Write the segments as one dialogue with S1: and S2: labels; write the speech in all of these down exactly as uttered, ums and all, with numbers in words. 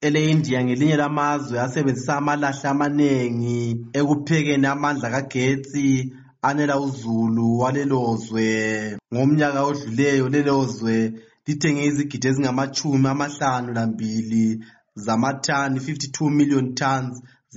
S1: ele-India ngelinye lamazwe asebenzisa amalahle amanengi ekuphekeni amandla kagetsi anela uzulu walelozwe. Ngomnyaka odluleyo lelozwe lithenge izigidi ezingamachumi amahlanu lambili zamathani fifty-two million tons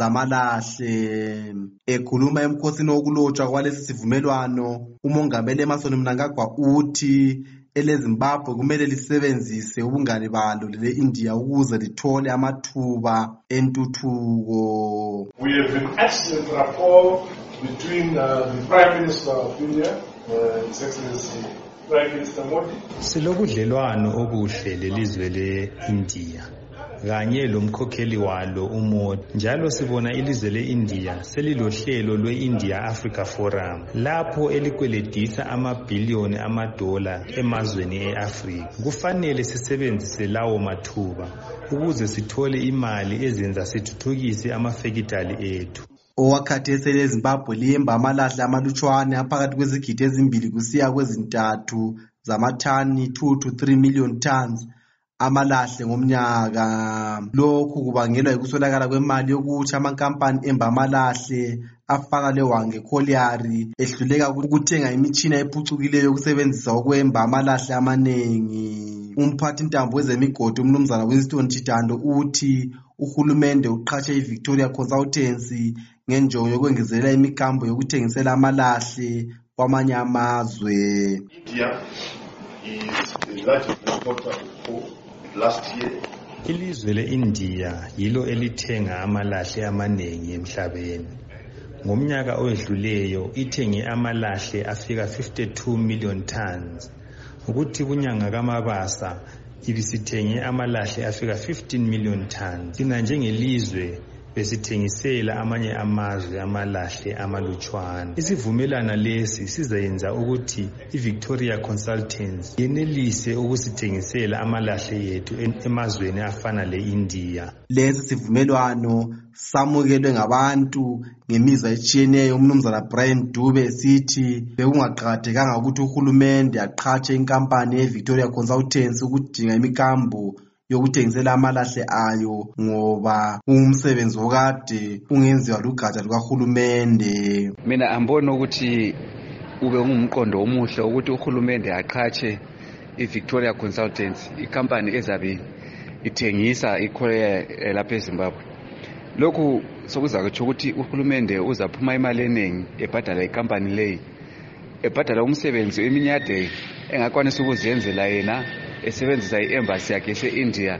S1: zamalahle. Ekhuluma emkhosini wokulotshwa kwalesi sivumelwano, umongameli Emmerson Mnangagwa uthi eleZimbabwe kumele lisebenzise ubungane balo lele-India ukuze lithole amathuba entuthuko.
S2: We have an excellent rapport between uh, the Prime Minister of India, uh, His Excellency Prime Minister Modi.
S3: Silobudlelwano obuhle lelizwe le-India kanye lomkhokheli walo uModi. Njalo sibona ilizwe le-India selilohlelo lwe-India Africa Forum lapho elikweledisa amabhiliyoni amadola emazweni e-Afrika. Kufanele sisebenzise lawo mathuba ukuze sithole imali ezenza sithuthukise amafekitali ethu.
S1: Owakhathesi eleZimbabwe liyemba amalahle amalutshwane aphakathi kwezigidi ezimbili kusiya kwezintathu zamathani two to three million tons amalahle ngomnyaka. Lokhu kubangelwa yikuswelakala kwemali yokuthi amankampani emba amalahle afaka leWange Colliery ehluleka ukuthenga imitshina ephucukileyo yokusebenzisa ukwemba amalahle amanengi. Umphathi ntambo wezemigodi umnumzana Winston Chitando uthi uhulumende uqhatshe iVictoria Consultancy ngenjongo yokwengezelela imikambo yokuthengisela amalahle kwamanye amazwe.
S2: India is the largest exporter of coal. Last year,
S3: ilizwe le-India yilo elithenga amalahle amanengi emhlabeni. Ngomnyaka owedluleyo ithenge amalahle afika fifty-two million tons. Ukuthi kunyanga kaMabasa ibisithenge amalahle afika fifteen million tons. Thina njengelizwe besithengisela amanye amazwe amalahle amalutshwane. Isivumelana lesi sizayenza ukuthi iVictoria Consultancy yenelise ukusithengisela amalahle yethu emazweni afana le-India.
S1: Lesi sivumelwano samukelwe ngabantu ngemizwa etshiyeneyo. Umnumzana Brian Dube sithi bekungaqakathekanga ukuthi uhulumende aqhatshe inkampani yeVictoria Consultancy ukudinga imikambo yokuthengisela amalahle ayo ngoba umsebenzi okade ungenziwa lugatsha lukahulumende.
S4: Mina ambona ukuthi ube ngumqondo omuhle ukuthi uhulumende aqhatshe iVictoria Consultancy, ikampani ezabe ithengisa icoal lapha eZimbabwe. Lokhu sokuza kuthi ukuthi uhulumende uzaphuma imali eningi ebhadala ikampani leyi, ebhadala umsebenzi eminyade engakwanisa ukuzenzela yena esebenzisa i-embassy yakhe ese-India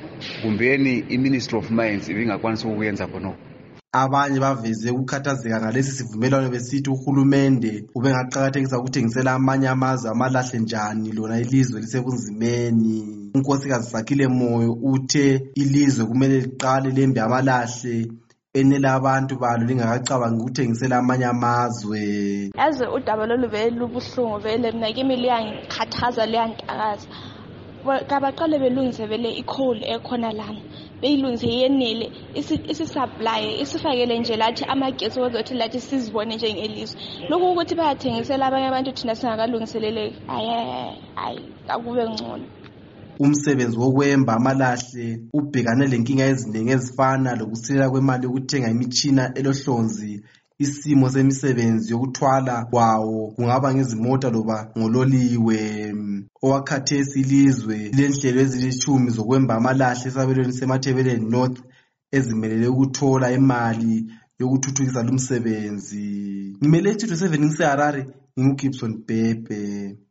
S4: kumbeni i-Ministry of Mines ibingakwanisa ukuyenza khonokho.
S1: Abanye baveze ukukhathazeka ngalesi sivumelwano besithi uhulumende ubengaqakathekisa ukuthengisela amanye amazwe amalahle njani lona ilizwe lisebunzimeni. Unkosikazi Sakhile Moyo uthe ilizwe kumele liqale lembe amalahle enela abantu balo lingakacabangi ukuthengisela amanye amazwe.
S5: Yazi udaba lolu vele lubuhlungu vele mina kimi liyangikhathaza liyangitakaza. Kabaqale belungise vele icoal ekhona lana beyilungise yenele isi-supply isifakele nje lathi amagesi ozothi lathi sizibone njengelizwe. Lokhu ukuthi bayathengisela abanye abantu thina singakalungiselele ayi ayi akube ngcono.
S1: Umsebenzi wokwemba amalahle ubhekane lenkinga eziningi ezifana lokusilela kwemali yokuthenga imitshina elohlonzi. Isimo semisebenzi yokuthwala kwawo kungaba ngezimota loba ngololiwe. Owakhathesi ilizwe lilenhlelo ezilishumi zokwemba amalahle esabelweni seMathebeleni North ezimelele ukuthola imali yokuthuthukisa lumsebenzi. Ngimele two to seven ngiseHarare, nginguGibson Bhebhe.